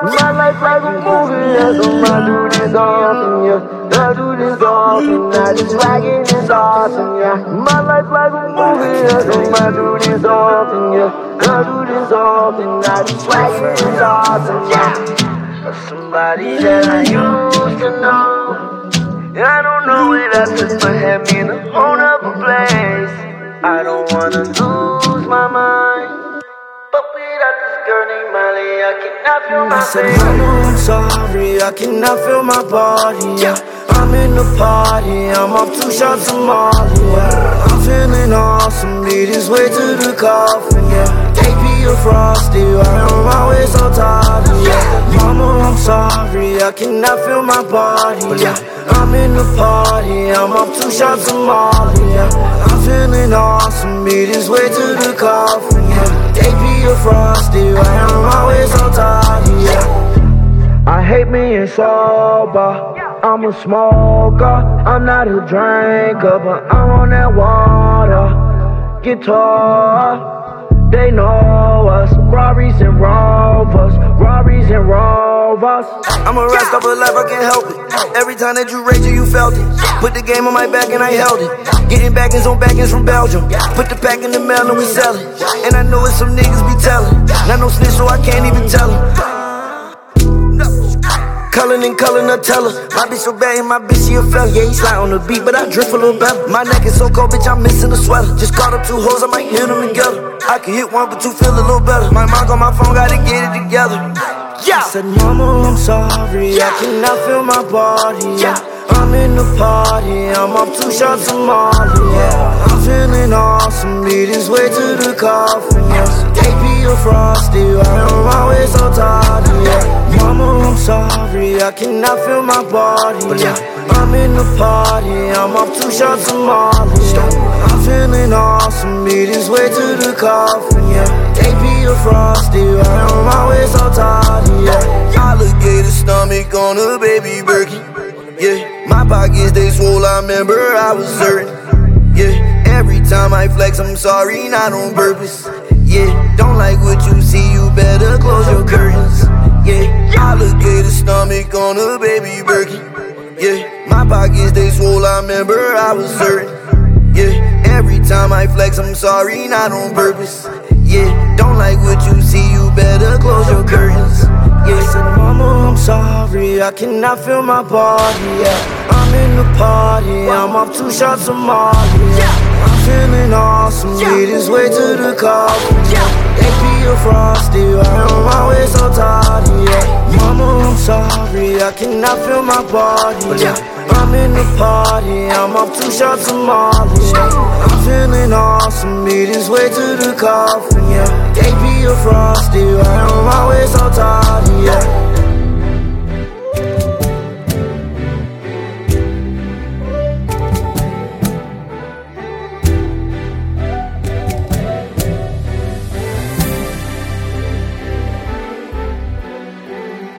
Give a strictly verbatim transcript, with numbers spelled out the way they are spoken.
My life like a movie, yeah, so I do this often, yeah. I do this often, I just like it, it's awesome, yeah. My life like a movie, yeah, so I do this often, yeah. I do this often, I just like it, it's awesome, yeah. Somebody that I used to know, I don't know it, I just but had me in a whole other place. I don't wanna lose my mind, but without this girl named Molly, I cannot feel my face. Mama, I'm sorry, I cannot feel my body, yeah. I'm in the party, I'm off two shots of Molly, yeah. I'm feeling awesome, lead this way to the coffin, yeah. A P of Frosty, why am I way so tired, yeah. Mama, I'm sorry, I cannot feel my body, yeah. I'm in the party, I'm off two shots of Molly, yeah. I'm feeling awesome, lead this way to the coffin, yeah. A P of Frosty, why am I way so tired, yeah. I hate being sober, I'm a smoker, I'm not a drinker, but I'm on that water, guitar, they know us, Rarries and Rovers, Rarries and Rovers. I'm a rest of a life, I can't help it. Every time that you rage, you felt it. Put the game on my back and I held it. Getting backings on backings from Belgium. Put the pack in the mail and we sell it. And I know what some niggas be telling. Not no snitch, so I can't even tell them. Cullin' and cullin' Nutella. My bitch so bad and my bitch she a fella. Yeah, he slide on the beat, but I drift a little better. My neck is so cold, bitch, I'm missing a sweater. Just caught up two hoes, I might hit them together. I can hit one, but two feel a little better. My mom on my phone, gotta get it together. Yeah. I said, Mama, I'm sorry, I cannot feel my body, yeah. I'm in the party, I'm off two shots of Molly, yeah. I'm feeling awesome, lead this way to the coffin, yeah. A P of Frosty, why am I way so tired, yeah. Mama, I'm sorry, I cannot feel my body, yeah. I'm in the party, I'm off two shots of Molly, yeah. I'm feeling awesome, lead this way to the coffin, yeah. A P of Frosty, why am I way so tired, yeah. Alligator stomach on a baby Birkin, yeah. My pockets, they swole, I remember I was hurting, yeah. Every time I flex, I'm sorry, not on purpose, yeah. Don't like what you see, you better close your curtains, yeah. Alligator stomach on a baby Birkin, yeah. My pockets, they swole, I remember I was hurting, yeah. Every time I flex, I'm sorry, not on purpose, yeah. Don't like what you see, you better close your curtains, yeah. I said, Mama, I'm sorry, I cannot feel my body, yeah. I'm in the party, I'm off two shots of Molly, yeah. I'm feeling awesome, lead this way to the coffin, yeah. A P of Frosty, why am I way so tired, yeah. Mama, I'm sorry, I cannot feel my body, yeah. I'm in the party, I'm off two shots of Molly, yeah. I'm feeling awesome, lead this way to the coffin, yeah. A P of Frosty, why am I way so tired.